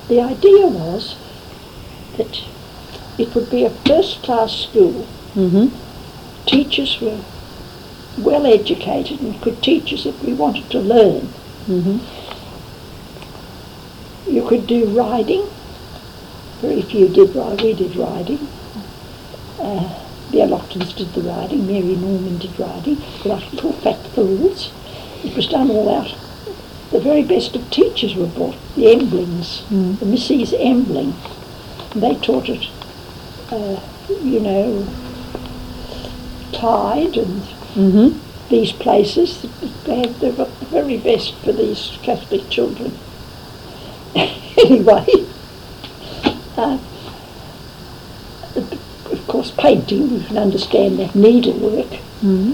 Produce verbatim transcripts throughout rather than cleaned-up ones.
the idea was that it would be a first-class school. Mm-hmm. Teachers were well educated and could teach us if we wanted to learn. Mm-hmm. You could do riding. Very few did ride. We did riding. Uh, the Lochtons did the riding. Mary Norman did riding. Like little fat fools. It was done all out. The very best of teachers were brought. The Emblings, Mm. the Misses Embling. And they taught it, uh, you know, Clyde and Mm-hmm. these places. They had the very best for these Catholic children. Anyway, uh, of course, painting, you can understand that, needlework. Mm-hmm.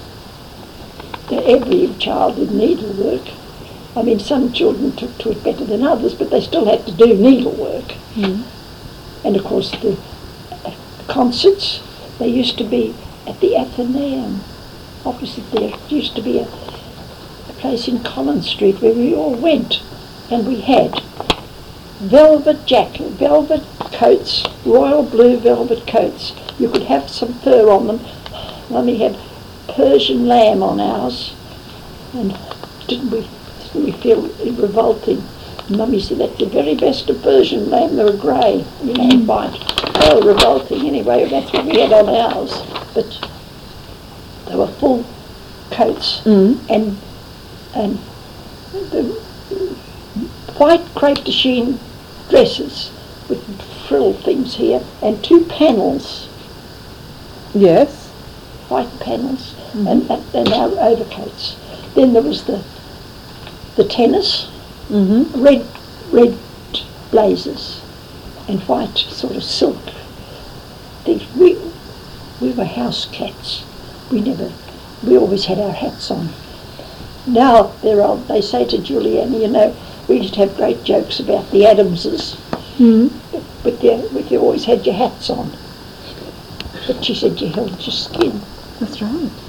Every child did needlework. I mean, some children took to it better than others, but they still had to do needlework. Mm-hmm. And of course, the uh, concerts, they used to be at the Athenaeum. Opposite there used to be a, a place in Collins Street where we all went, and we had velvet jacket, velvet coats, royal blue velvet coats. You could have some fur on them. Mummy had Persian lamb on ours, and didn't we, didn't we feel revolting? Mummy said that's the very best of Persian lamb. They were grey, you know, and white. Oh, revolting. Anyway, that's what we had on ours. But they were full coats, Mm. and and the white crepe de chine dresses with frill things here, and two panels, Yes. white panels, Mhm. and, and and our overcoats. Then there was the the tennis, Mm-hmm. red red blazers, and white sort of silk things. We we were house cats. We never, we always had our hats on. Now they're old. They say to Juliana, you know, we used to have great jokes about the Adamses, Mm-hmm. but you, but you always had your hats on. But she said you held your skin. That's right.